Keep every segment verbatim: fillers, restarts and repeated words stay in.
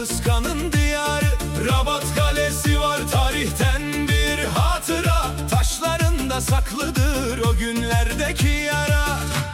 Ahıskan'ın diyarı. Rabat Kalesi var tarihten bir hatıra. Taşlarında saklıdır o günlerdeki yara.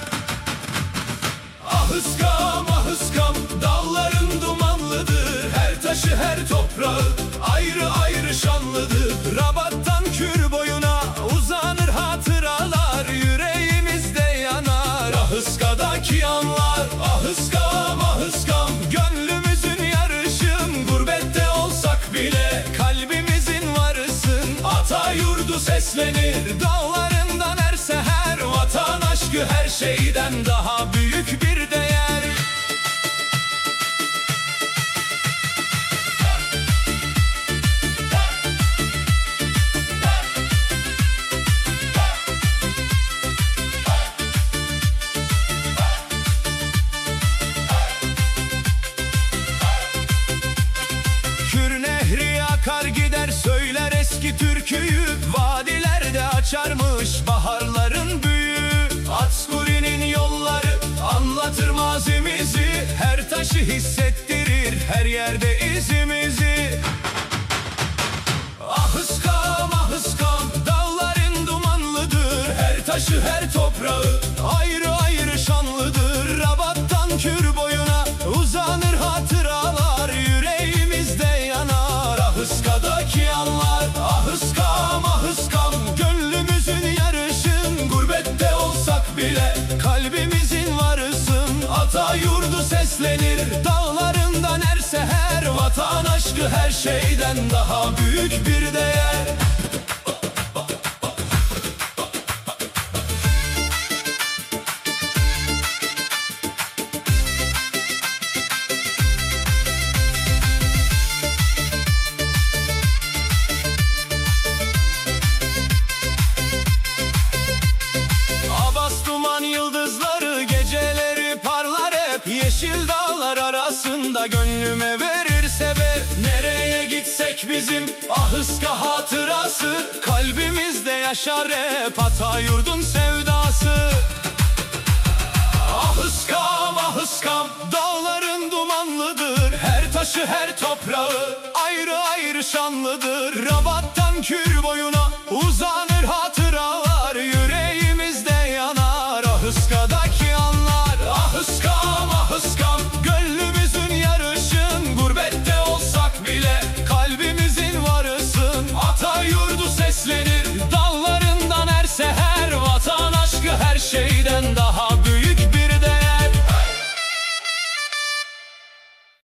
Ahıskam, Ahıskam, dağların dumanlıdır. Her taşı, her toprağı ayrı ayrı şanlıdır. Rabat'tan Kür boyuna uzanır hatıralar, yüreğimizde yanar Ahıska'daki anlar. Ahıskam, Ahıskam, gönlümüzün yarışım. Gurbette olsak bile kalbimizin varısın. Ata yurdu seslenir dağlarından her seher. Vatan aşkı her şeyden daha büyük bir değer. Kür nehri akar gider söyler eski türküyü. Vadilerde açarmış baharların büyü. Atskuri'nin yolları anlatır mazimizi. Her taşı hissettirir her yerde izimizi. Ahıskam, Ahıskam, dağların dumanlıdır. Her taşı, her toprağı ayrı ayrı şanlıdır. Rabat'tan Kür boyuna uzanır hatıralar, yüreğimizde yanar Ahıska'daki anlar. Ahıskam, Ahıskam, gönlümüzün yarışın. Gurbette olsak bile kalbimizin varısın. Ata yurdu seslenir dağlarından her seher. Vatan aşkı her şeyden daha büyük bir değer. Yıldızları geceleri parlar hep. Yeşil dağlar arasında gönlüme verir sebep. Nereye gitsek bizim Ahıska hatırası. Kalbimizde yaşar hep ata yurdun sevdası. Ahıskam, Ahıskam, dağların dumanlıdır. Her taşı, her toprağı ayrı ayrı şanlıdır. Rabat'tan Kür boyuna uzanır hatıralar, yüreğimizde yanar Ahıska'daki anlar. Ahıskam, Ahıskam, gönlümüzün yarışın. Gurbette olsak bile kalbimizin varısın. Ata yurdu seslenir